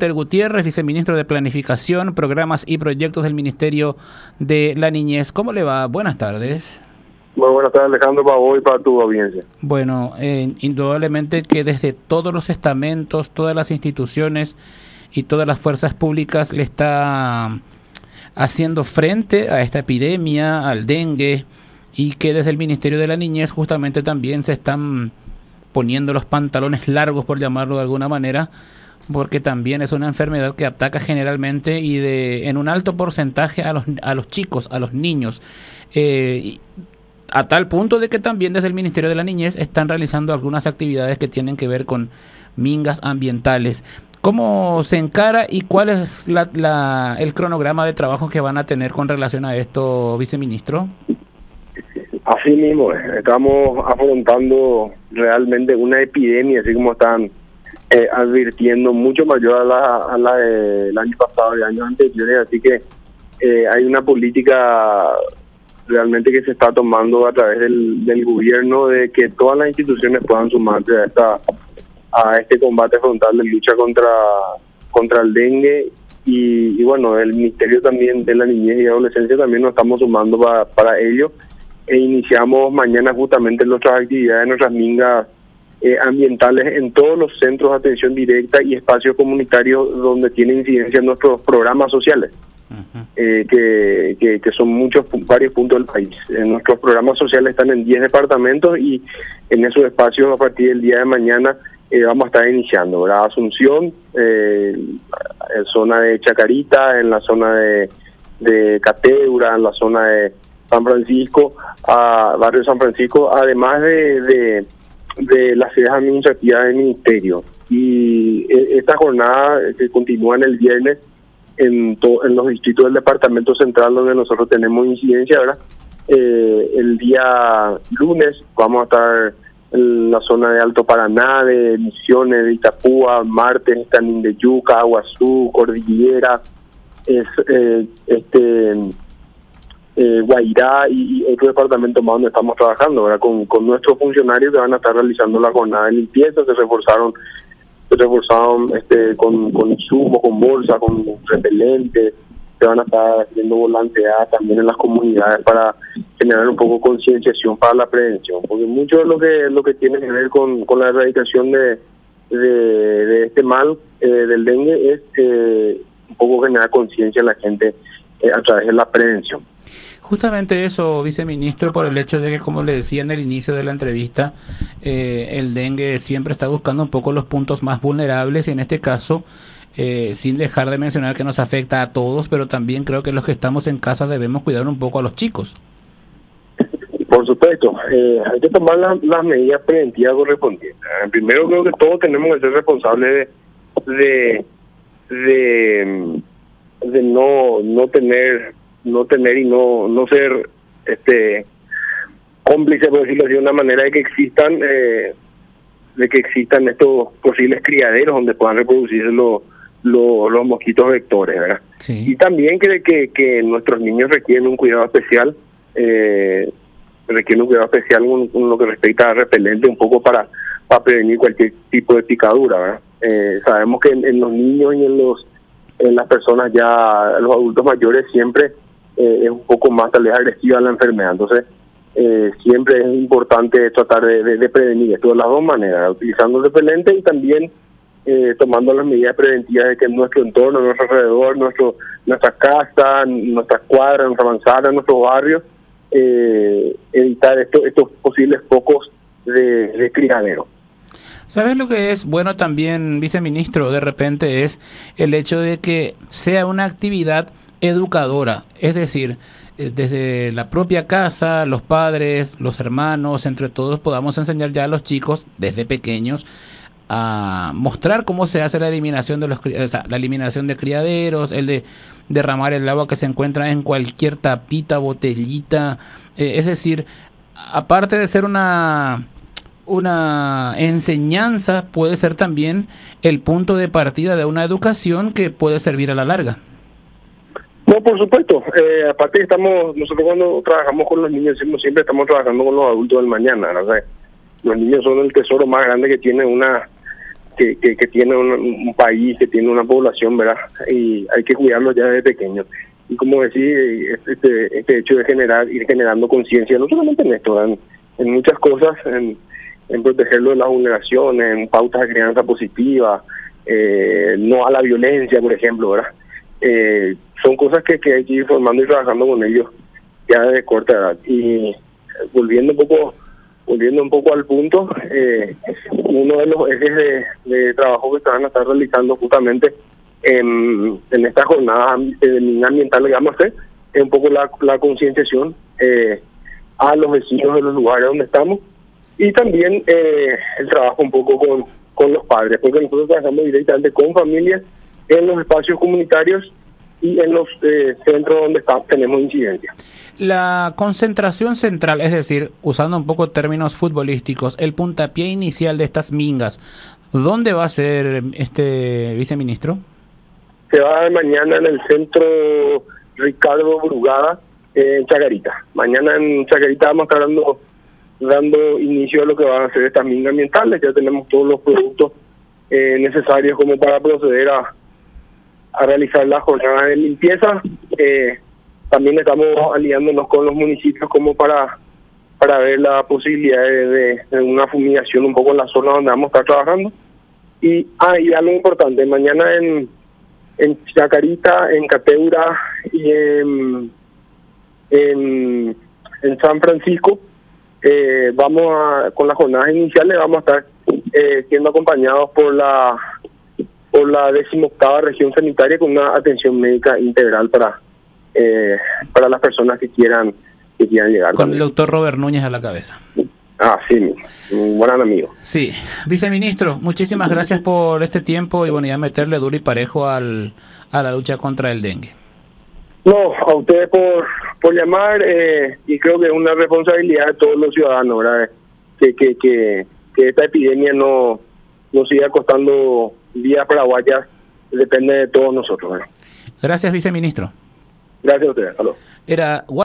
Walter Gutiérrez, viceministro de Planificación, Programas y Proyectos del Ministerio de la Niñez. ¿Cómo le va? Buenas tardes. Muy buenas tardes, Alejandro, para vos y para tu audiencia. Bueno, indudablemente que desde todos los estamentos, todas las instituciones y todas las fuerzas públicas le está haciendo frente a esta epidemia, al dengue, y que desde el Ministerio de la Niñez justamente también se están poniendo los pantalones largos, por llamarlo de alguna manera, porque también es una enfermedad que ataca generalmente y en un alto porcentaje a los chicos, a los niños, a tal punto de que también desde el Ministerio de la Niñez están realizando algunas actividades que tienen que ver con mingas ambientales. ¿Cómo se encara y cuál es el cronograma de trabajo que van a tener con relación a esto, viceministro? Así mismo, estamos afrontando realmente una epidemia, así como están advirtiendo, mucho mayor a la del año pasado y años anteriores, así que hay una política realmente que se está tomando a través del gobierno de que todas las instituciones puedan sumarse a este combate frontal de lucha contra el dengue y bueno, el Ministerio también de la Niñez y Adolescencia también nos estamos sumando para ello e iniciamos mañana justamente nuestras actividades, nuestras mingas ambientales en todos los centros de atención directa y espacios comunitarios donde tiene incidencia nuestros programas sociales. Que son varios puntos del país. Nuestros programas sociales están en 10 departamentos y en esos espacios a partir del día de mañana vamos a estar iniciando, ¿verdad? Asunción, en zona de Chacarita, en la zona de Cateura, en la zona de San Francisco, barrio San Francisco, además de las sedes administrativas del ministerio. Y esta jornada que continúa en el viernes en los distritos del departamento central donde nosotros tenemos incidencia, ¿verdad? El día lunes vamos a estar en la zona de Alto Paraná, de Misiones, de Itapúa, martes Canín de Yuca, Aguazú, Cordillera, Guairá y otro departamento más donde estamos trabajando, ¿verdad? Con nuestros funcionarios que van a estar realizando la jornada de limpieza. Se reforzaron con insumos, con bolsa, con repelentes, se van a estar haciendo volanteadas también en las comunidades para generar un poco de concienciación para la prevención, porque mucho de lo que tiene que ver con la erradicación de este mal del dengue es un poco generar conciencia en la gente a través de la prevención. Justamente eso, viceministro, por el hecho de que, como le decía en el inicio de la entrevista, el dengue siempre está buscando un poco los puntos más vulnerables y en este caso, sin dejar de mencionar que nos afecta a todos, pero también creo que los que estamos en casa debemos cuidar un poco a los chicos. Por supuesto, hay que tomar las medidas preventivas correspondientes. Primero, creo que todos tenemos que ser responsables de no tener y no ser cómplice, por decirlo así, de una manera de que existan estos posibles criaderos donde puedan reproducirse los mosquitos vectores, ¿verdad? Sí. Y también que nuestros niños requieren un cuidado especial, con lo que respecta a repelente, un poco para prevenir cualquier tipo de picadura, ¿verdad? Sabemos que en los niños y en las personas ya, los adultos mayores, siempre es un poco más tal vez agresiva la enfermedad. Entonces siempre es importante tratar de prevenir esto de las dos maneras, utilizando el repelente y también tomando las medidas preventivas de que en nuestro entorno, en nuestro alrededor, nuestra casa, nuestras cuadras, nuestra manzana, nuestros barrios, evitar estos posibles focos de criadero. ¿Sabes lo que es bueno también, viceministro? De repente es el hecho de que sea una actividad educadora, es decir, desde la propia casa, los padres, los hermanos, entre todos podamos enseñar ya a los chicos desde pequeños a mostrar cómo se hace la eliminación de la eliminación de criaderos, el de derramar el agua que se encuentra en cualquier tapita, botellita, es decir, aparte de ser una enseñanza, puede ser también el punto de partida de una educación que puede servir a la larga. No, por supuesto. Aparte nosotros cuando trabajamos con los niños siempre estamos trabajando con los adultos del mañana, ¿no? O sea, los niños son el tesoro más grande que tiene una que tiene un país, que tiene una población, ¿verdad? Y hay que cuidarlo ya desde pequeño. Y como decía, este hecho de ir generando conciencia, no solamente en esto, en muchas cosas, en protegerlo de la vulneración, en pautas de crianza positiva, no a la violencia, por ejemplo, ¿verdad? Son cosas que hay que ir formando y trabajando con ellos ya de corta edad. Y volviendo un poco al punto, uno de los ejes de trabajo que estaban a estar realizando justamente en esta jornada ambiental que vamos a hacer es un poco la concienciación a los vecinos de los lugares donde estamos, y también el trabajo un poco con los padres, porque nosotros trabajamos directamente con familias en los espacios comunitarios y en los centros donde tenemos incidencia. La concentración central, es decir, usando un poco términos futbolísticos, el puntapié inicial de estas mingas, ¿dónde va a ser, viceministro? Se va a dar mañana en el centro Ricardo Brugada, en Chacarita. Mañana en Chacarita vamos a estar dando inicio a lo que van a ser estas mingas ambientales. Ya tenemos todos los productos necesarios como para proceder a realizar la jornada de limpieza. También estamos aliándonos con los municipios como para ver la posibilidad de una fumigación un poco en la zona donde vamos a estar trabajando. Y algo importante, mañana en Chacarita, en Cateura y en San Francisco, con las jornadas iniciales vamos a estar siendo acompañados por la 18ª región sanitaria con una atención médica integral para las personas que quieran llegar. Con también. El doctor Robert Núñez a la cabeza. Sí, un buen amigo. Sí, viceministro, muchísimas gracias por este tiempo y bueno, ya meterle duro y parejo a la lucha contra el dengue. No, a ustedes por llamar, y creo que es una responsabilidad de todos los ciudadanos, ¿verdad? Que esta epidemia no siga costando vidas paraguayas, depende de todos nosotros, ¿verdad? Gracias, viceministro. Gracias a ustedes, hasta luego. Era